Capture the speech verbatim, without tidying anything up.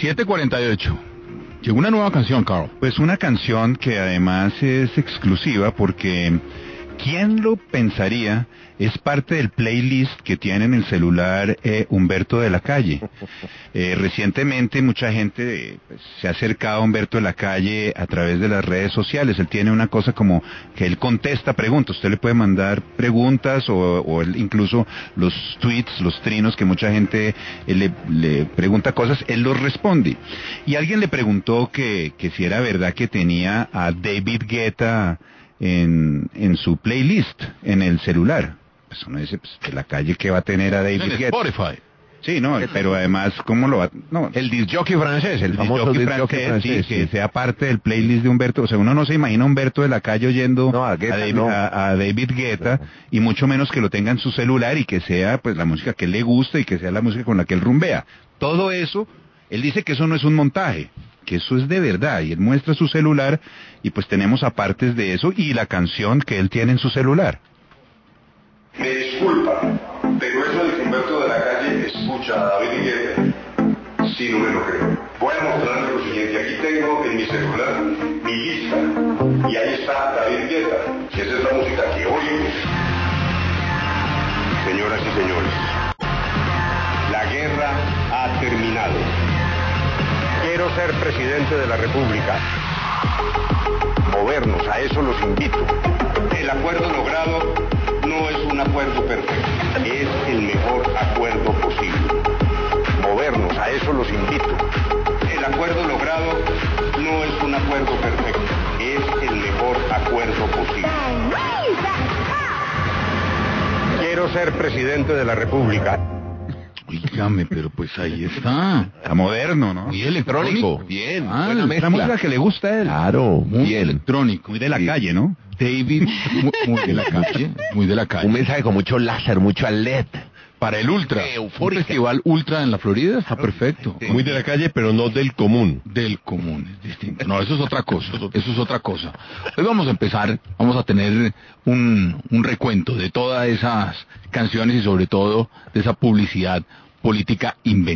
siete cuarenta y ocho. Llegó una nueva canción, Carl. Pues una canción que además es exclusiva porque ¿quién lo pensaría? Es parte del playlist que tiene en el celular eh, Humberto de la Calle. Eh, recientemente mucha gente eh, pues, se ha acercado a Humberto de la Calle a través de las redes sociales. Él tiene una cosa como que él contesta preguntas. Usted le puede mandar preguntas o, o él incluso los tweets, los trinos que mucha gente eh, le, le pregunta cosas, él los responde. Y alguien le preguntó que, que si era verdad que tenía a David Guetta en, en su playlist, en el celular. Pues uno dice, pues de la Calle, ¿qué va a tener a David En Guetta? Spotify. Sí, no, pero además, ¿cómo lo va? No, El disc jockey francés, el el famoso disc disc jockey jockey francés, francés. sí, que Sí. sea parte del playlist de Humberto. O sea, uno no se imagina a Humberto de la Calle oyendo No, a a, Guetta, David, no. a- a David Guetta, No. y mucho menos que lo tenga en su celular y que sea pues la música que él le gusta y que sea la música con la que él rumbea. Todo eso, él dice que eso no es un montaje, que eso es de verdad, y él muestra su celular y pues tenemos apartes de eso y la canción que él tiene en su celular. Me disculpa, pero eso de que Humberto de la Calle escucha a David Guetta, sí, no me lo creo. Voy a mostrarle lo siguiente. Aquí tengo en mi celular mi lista, y ahí está David Guetta, que esa es la música que oigo. Señoras y señores, la guerra ha terminado. Quiero ser presidente de la República. Movernos, a eso los invito. El acuerdo logrado no es un acuerdo perfecto, es el mejor acuerdo posible. Movernos, a eso los invito. El acuerdo logrado no es un acuerdo perfecto, es el mejor acuerdo posible. Quiero ser presidente de la República. Oígame, pero pues ahí está. Está moderno, ¿no? Muy electrónico. Bien, Ah, buena la mezcla. La música que le gusta a él. Claro, Muy bien. electrónico. Muy de la Sí. calle, ¿no? David, muy, muy de la calle. Muy de la calle. Un mensaje con mucho láser, mucho L E D. Para el Ultra. Qué Un eufórica. festival Ultra en la Florida está perfecto. Muy de la calle, pero no del común. Del común, es distinto. No, eso es otra cosa. Eso es otra cosa. Hoy vamos a empezar, vamos a tener un, un recuento de todas esas canciones y sobre todo de esa publicidad política inventada.